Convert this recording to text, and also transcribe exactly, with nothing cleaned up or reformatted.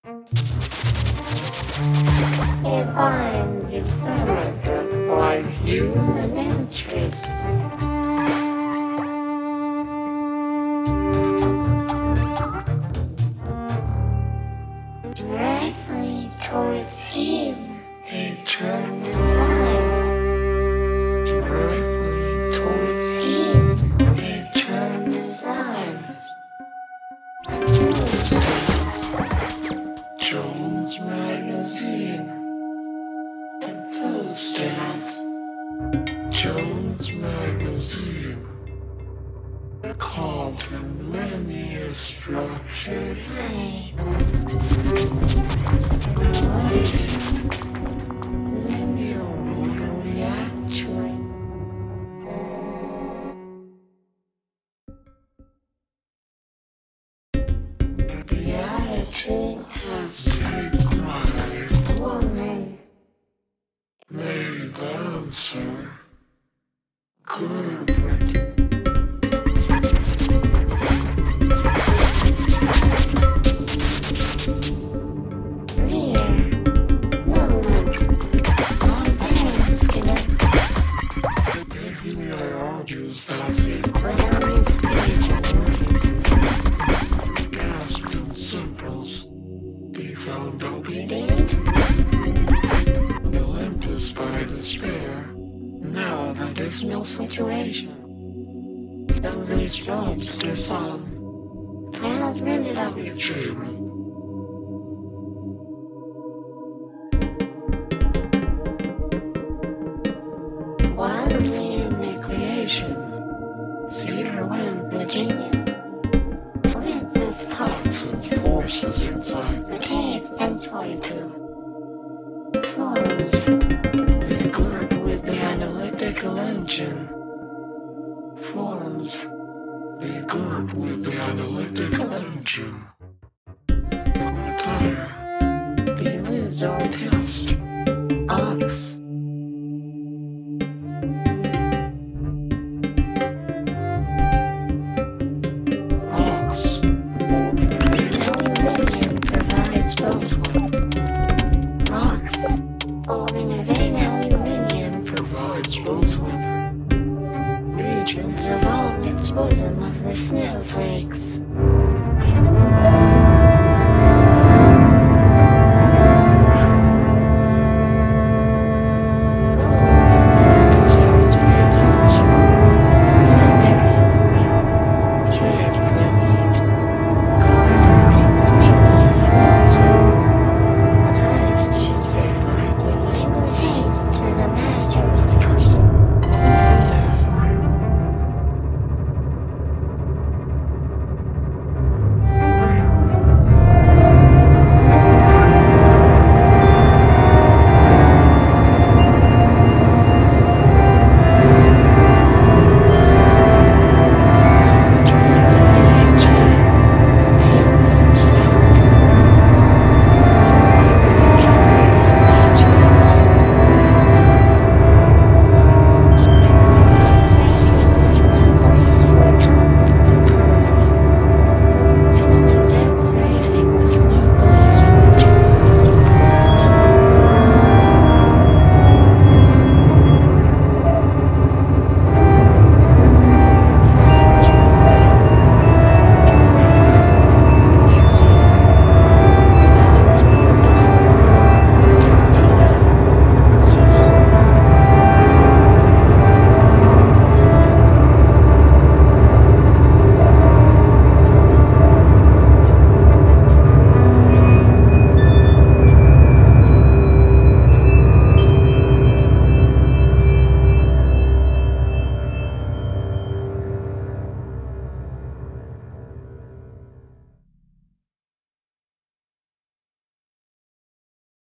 If I'm disturbed by human interest, directly towards him, they turn desire. Directly towards him, they turn desires. Jones Magazine. Enthusiast. Jones Magazine. Called him many a structured way. Linear motor reactor. Beatitude has required woman. May the answer good. Argues that gasped in simples be found obedient. Olympus by despair, now the dismal situation. Though these robes disarm, proud live up your children. Wildly in recreation, Cedar Wind, Virginia, with its thoughts and forces inside the cave and toy tube. Forms, be good with the analytical engine. Forms, be good with the analytical engine. Retire, be lose or past, ox. Rocks, forming a vein aluminium, provides both women regions of all its bosom of the snowflakes.